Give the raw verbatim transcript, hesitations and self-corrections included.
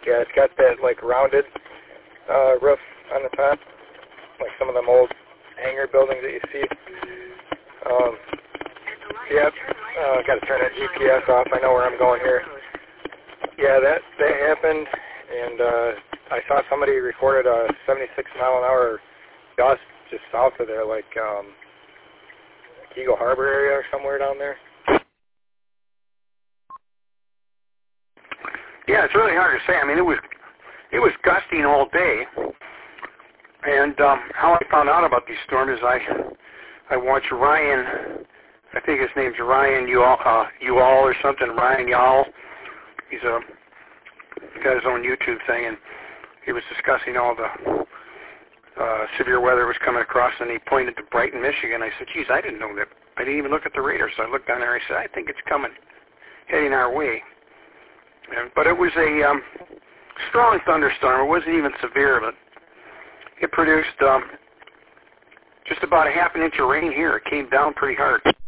Yeah, it's got that like rounded uh, roof on the top, like some of them old hangar buildings that you see. Um, yep, uh, got to turn that G P S off. I know where I'm going here. Yeah, that that happened, and uh, I saw somebody reported a seventy-six mile an hour gust just south of there, like um, Eagle Harbor area or somewhere down there. Yeah, it's really hard to say. I mean, it was it was gusting all day, and um, how I found out about these storms is I I watched Ryan. I think his name's Ryan Uall, uh, Uall or something. Ryan Uall. He's a he's got his own YouTube thing, and he was discussing all the uh, severe weather was coming across, and he pointed to Brighton, Michigan. I said, "Geez, I didn't know that. I didn't even look at the radar." So I looked down there. I said, "I think it's coming, heading our way." And, but it was a um, strong thunderstorm. It wasn't even severe, but it produced um, just about a half an inch of rain here. It came down pretty hard.